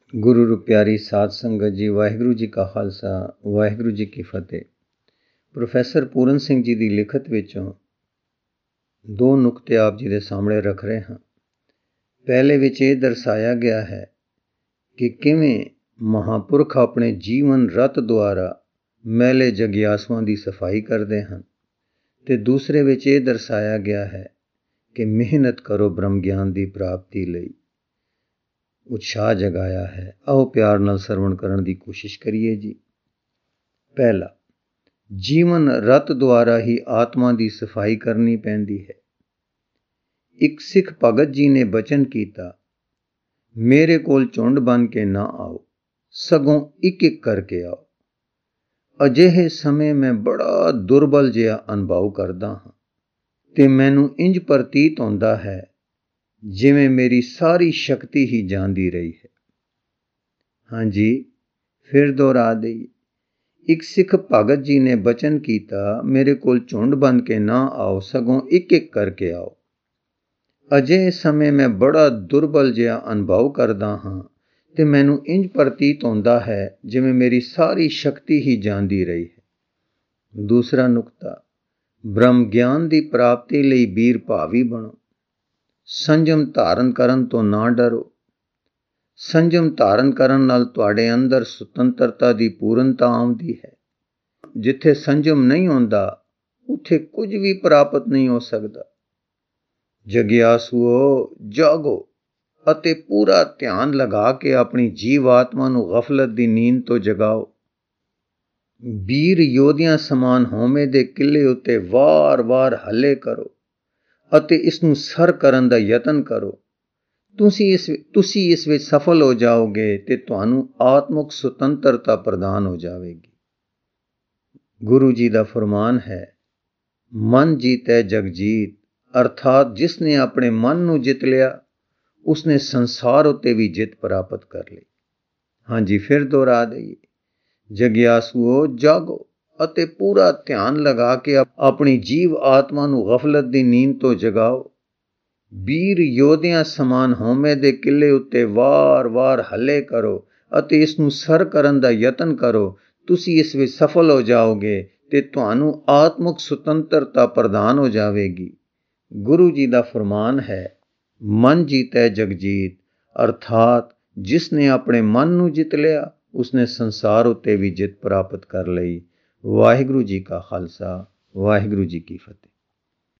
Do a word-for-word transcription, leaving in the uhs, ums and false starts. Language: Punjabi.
ਗੁਰੂ ਰੂ ਪਿਆਰੀ ਸਾਧ ਸੰਗਤ ਜੀ, ਵਾਹਿਗੁਰੂ ਜੀ ਕਾ ਖਾਲਸਾ, ਵਾਹਿਗੁਰੂ ਜੀ ਕੀ ਫਤਿਹ। ਪ੍ਰੋਫੈਸਰ ਪੂਰਨ ਸਿੰਘ ਜੀ ਦੀ ਲਿਖਤ ਵਿੱਚੋਂ ਦੋ ਨੁਕਤੇ ਆਪ ਜੀ ਦੇ ਸਾਹਮਣੇ ਰੱਖ ਰਹੇ ਹਾਂ। ਪਹਿਲੇ ਵਿੱਚ ਇਹ ਦਰਸਾਇਆ ਗਿਆ ਹੈ ਕਿ ਕਿਵੇਂ ਮਹਾਂਪੁਰਖ ਆਪਣੇ ਜੀਵਨ ਰਤ ਦੁਆਰਾ ਮੈਲੇ ਜਗਿਆਸੂਆਂ ਦੀ ਸਫਾਈ ਕਰਦੇ ਹਨ, ਅਤੇ ਦੂਸਰੇ ਵਿੱਚ ਇਹ ਦਰਸਾਇਆ ਗਿਆ ਹੈ ਕਿ ਮਿਹਨਤ ਕਰੋ ਬ੍ਰਹਮ ਗਿਆਨ ਦੀ ਪ੍ਰਾਪਤੀ ਲਈ। ਉਤਸ਼ਾਹ ਜਗਾਇਆ ਹੈ। ਆਓ ਪਿਆਰ ਨਾਲ ਸਰਵਣ ਕਰਨ ਦੀ ਕੋਸ਼ਿਸ਼ ਕਰੀਏ ਜੀ। ਪਹਿਲਾ, ਜੀਵਨ ਰਤ ਦੁਆਰਾ ਹੀ ਆਤਮਾ ਦੀ ਸਫਾਈ ਕਰਨੀ ਪੈਂਦੀ ਹੈ। ਇੱਕ ਸਿੱਖ ਭਗਤ ਜੀ ਨੇ ਬਚਨ ਕੀਤਾ, ਮੇਰੇ ਕੋਲ ਝੁੰਡ ਬਣ ਕੇ ਨਾ ਆਓ, ਸਗੋਂ ਇੱਕ ਇੱਕ ਕਰਕੇ ਆਓ। ਅਜਿਹੇ ਸਮੇਂ ਮੈਂ ਬੜਾ ਦੁਰਬਲ ਜਿਹਾ ਅਨੁਭਵ ਕਰਦਾ ਹਾਂ ਤੇ ਮੈਨੂੰ ਇੰਜ ਪ੍ਰਤੀਤ ਹੁੰਦਾ ਹੈ ਜਿਵੇਂ ਮੇਰੀ ਸਾਰੀ ਸ਼ਕਤੀ ਹੀ ਜਾਂਦੀ ਰਹੀ ਹੈ। ਹਾਂਜੀ, ਫਿਰ ਦੁਹਰਾ ਦੇਈਏ। ਇੱਕ ਸਿੱਖ ਭਗਤ ਜੀ ਨੇ ਬਚਨ ਕੀਤਾ, ਮੇਰੇ ਕੋਲ ਝੁੰਡ ਬਣ ਕੇ ਨਾ ਆਓ, ਸਗੋਂ ਇੱਕ ਇੱਕ ਕਰਕੇ ਆਓ। ਅਜਿਹੇ ਸਮੇਂ ਮੈਂ ਬੜਾ ਦੁਰਬਲ ਜਿਹਾ ਅਨੁਭਵ ਕਰਦਾ ਹਾਂ ਤੇ ਮੈਨੂੰ ਇੰਜ ਪ੍ਰਤੀਤ ਹੁੰਦਾ ਹੈ ਜਿਵੇਂ ਮੇਰੀ ਸਾਰੀ ਸ਼ਕਤੀ ਹੀ ਜਾਂਦੀ ਰਹੀ ਹੈ। ਦੂਸਰਾ ਨੁਕਤਾ, ਬ੍ਰਹਮ ਗਿਆਨ ਦੀ ਪ੍ਰਾਪਤੀ ਲਈ ਵੀਰ ਭਾਵੀ ਬਣੋ। ਸੰਜਮ ਧਾਰਨ ਕਰਨ ਤੋਂ ਨਾ ਡਰੋ। ਸੰਜਮ ਧਾਰਨ ਕਰਨ ਨਾਲ ਤੁਹਾਡੇ ਅੰਦਰ ਸੁਤੰਤਰਤਾ ਦੀ ਪੂਰਨਤਾ ਆਉਂਦੀ ਹੈ। ਜਿੱਥੇ ਸੰਜਮ ਨਹੀਂ ਹੁੰਦਾ, ਉੱਥੇ ਕੁਝ ਵੀ ਪ੍ਰਾਪਤ ਨਹੀਂ ਹੋ ਸਕਦਾ। ਜਗਿਆਸੂਓ, ਜਾਗੋ ਅਤੇ ਪੂਰਾ ਧਿਆਨ ਲਗਾ ਕੇ ਆਪਣੀ ਜੀਵ ਆਤਮਾ ਨੂੰ ਗਫਲਤ ਦੀ ਨੀਂਦ ਤੋਂ ਜਗਾਓ। ਵੀਰ ਯੋਧਿਆਂ ਸਮਾਨ ਹਉਮੈ ਦੇ ਕਿਲੇ ਉੱਤੇ ਵਾਰ-ਵਾਰ ਹੱਲੇ ਕਰੋ ਅਤੇ ਇਸ ਨੂੰ ਸਰ ਕਰਨ ਦਾ ਯਤਨ ਕਰੋ। ਤੁਸੀਂ ਇਸ ਤੁਸੀਂ ਇਸ ਵਿੱਚ ਸਫਲ ਹੋ ਜਾਓਗੇ ਤੇ ਤੁਹਾਨੂੰ ਆਤਮਿਕ ਸੁਤੰਤਰਤਾ ਪ੍ਰਦਾਨ ਹੋ ਜਾਵੇਗੀ। ਗੁਰੂ ਜੀ ਦਾ ਫਰਮਾਨ ਹੈ, ਮਨ ਜੀਤੈ ਜਗ ਜੀਤ, ਅਰਥਾਤ ਜਿਸ ਨੇ ਆਪਣੇ ਮਨ ਨੂੰ ਜਿੱਤ ਲਿਆ, ਉਸਨੇ ਸੰਸਾਰ ਉੱਤੇ ਵੀ ਜਿੱਤ ਪ੍ਰਾਪਤ ਕਰ ਲਈ। ਹਾਂਜੀ, ਫਿਰ ਦੁਹਰਾ ਦੇਈਏ। ਜਗਿਆਸੂਓ, ਜਾਗੋ ਅਤੇ ਪੂਰਾ ਧਿਆਨ ਲਗਾ ਕੇ ਆਪਣੀ ਜੀਵ ਆਤਮਾ ਨੂੰ ਗਫਲਤ ਦੀ ਨੀਂਦ ਤੋਂ ਜਗਾਓ। ਵੀਰ ਯੋਧਿਆਂ ਸਮਾਨ ਹਉਮੈ ਦੇ ਕਿਲੇ ਉੱਤੇ ਵਾਰ-ਵਾਰ ਹੱਲੇ ਕਰੋ ਅਤੇ ਇਸ ਨੂੰ ਸਰ ਕਰਨ ਦਾ ਯਤਨ ਕਰੋ। ਤੁਸੀਂ ਇਸ ਵਿੱਚ ਸਫਲ ਹੋ ਜਾਓਗੇ ਤੇ ਤੁਹਾਨੂੰ ਆਤਮਿਕ ਸੁਤੰਤਰਤਾ ਪ੍ਰਦਾਨ ਹੋ ਜਾਵੇਗੀ। ਗੁਰੂ ਜੀ ਦਾ ਫਰਮਾਨ ਹੈ, ਮਨ ਜੀਤੈ ਜਗ ਜੀਤ, ਅਰਥਾਤ ਜਿਸ ਨੇ ਆਪਣੇ ਮਨ ਨੂੰ ਜਿੱਤ ਲਿਆ, ਉਸਨੇ ਸੰਸਾਰ ਉੱਤੇ ਵੀ ਜਿੱਤ ਪ੍ਰਾਪਤ ਕਰ ਲਈ। ਵਾਹਿਗੁਰੂ ਜੀ ਕਾ ਖਾਲਸਾ, ਵਾਹਿਗੁਰੂ ਜੀ ਕੀ ਫਤਿਹ।